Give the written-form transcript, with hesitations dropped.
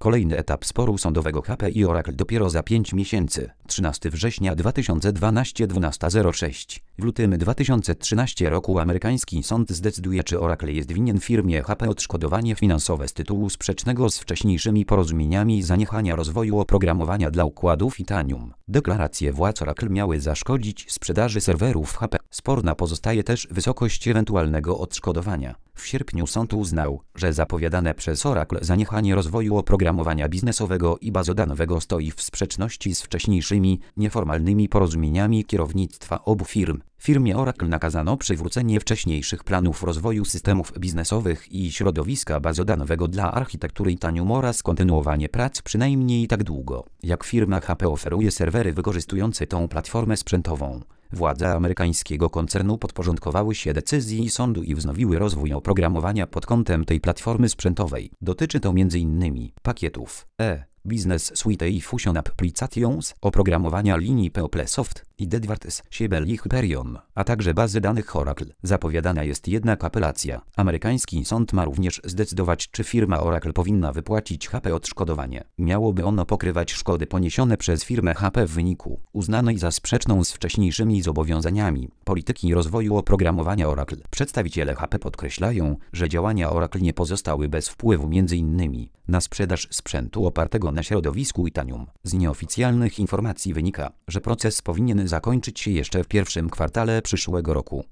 Kolejny etap sporu sądowego HP i Oracle dopiero za 5 miesięcy. 13 września 2012 12:06. W lutym 2013 roku amerykański sąd zdecyduje, czy Oracle jest winien firmie HP odszkodowanie finansowe z tytułu sprzecznego z wcześniejszymi porozumieniami zaniechania rozwoju oprogramowania dla układów Titanium. Deklaracje władz Oracle miały zaszkodzić sprzedaży serwerów HP. Sporna pozostaje też wysokość ewentualnego odszkodowania. W sierpniu sąd uznał, że zapowiadane przez Oracle zaniechanie rozwoju oprogramowania biznesowego i bazodanowego stoi w sprzeczności z wcześniejszymi, nieformalnymi porozumieniami kierownictwa obu firm. Firmie Oracle nakazano przywrócenie wcześniejszych planów rozwoju systemów biznesowych i środowiska bazodanowego dla architektury Titanium oraz kontynuowanie prac przynajmniej tak długo, jak firma HP oferuje serwery wykorzystujące tą platformę sprzętową. Władze amerykańskiego koncernu podporządkowały się decyzji sądu i wznowiły rozwój oprogramowania pod kątem tej platformy sprzętowej. Dotyczy to m.in. pakietów Business Suite i Fusion Applications, oprogramowania linii PowerSoft i Edwards, Siebel i Hyperion, a także bazy danych Oracle. Zapowiadana jest jednak apelacja. Amerykański sąd ma również zdecydować, czy firma Oracle powinna wypłacić HP odszkodowanie. Miałoby ono pokrywać szkody poniesione przez firmę HP w wyniku uznanej za sprzeczną z wcześniejszymi zobowiązaniami polityki rozwoju oprogramowania Oracle. Przedstawiciele HP podkreślają, że działania Oracle nie pozostały bez wpływu m.in. na sprzedaż sprzętu opartego na środowisku Titanium. Z nieoficjalnych informacji wynika, że proces powinien zakończyć się jeszcze w pierwszym kwartale przyszłego roku.